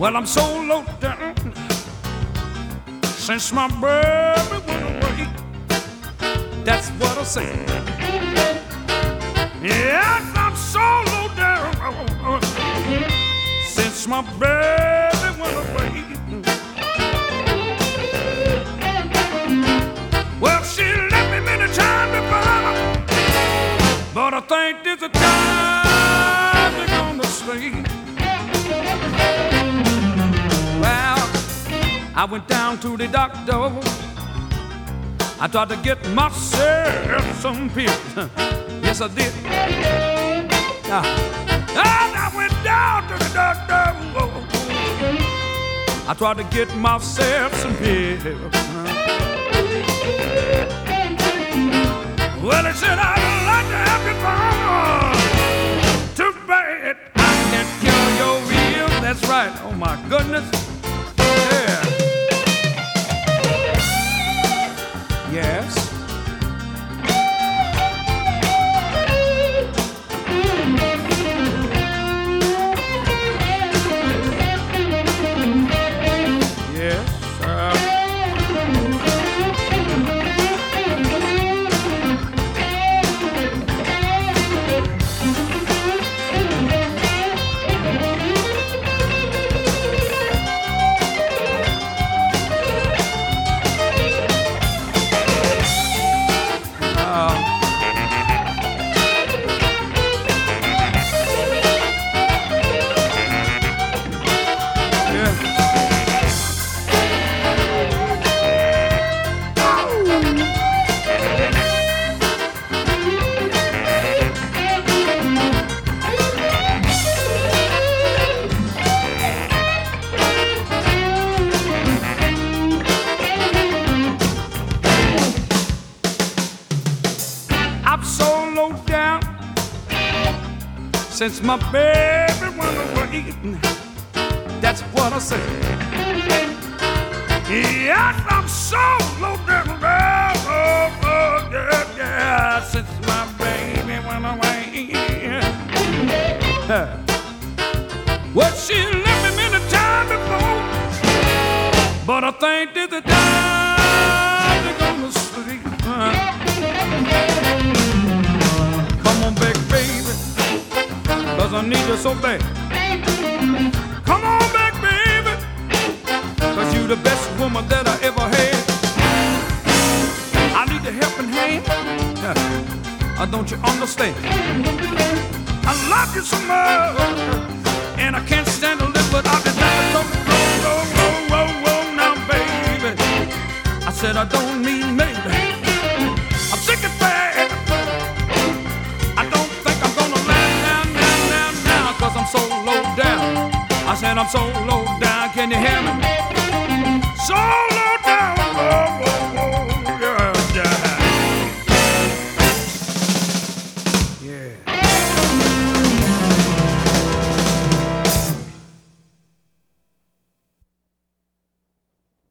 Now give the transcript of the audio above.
Well, I'm so low down since my baby went away. That's what I say. Yes, I'm so low down since my baby went away. Well, she left me many times before, but I think this is the time they're gonna stay. Well, I went down to the doctor. I tried to get myself some pills. Yes, I did. And I went down to the doctor. I tried to get myself some pills. Well, he said, I'd like to have you fun. Too bad I can't cure your will. That's right. Oh, my goodness. Yeah. Yes. Since my baby went away, that's what I say. Yes, I'm so low down, yeah, since my baby went away. Well, she left me many times before, but I think this is the time they're gonna sleep. Come on back, baby, 'cause I need you so bad. Come on back, baby, 'cause you the best woman that I ever had. I need a helping hand. Don't you understand? I love you so much, and I can't stand to live without you. Roll now, baby. I said I don't mean maybe. I'm sick and bad. I don't think I'm gonna land now, 'cause I'm so low down. I said I'm so low down, can you hear me? So low down.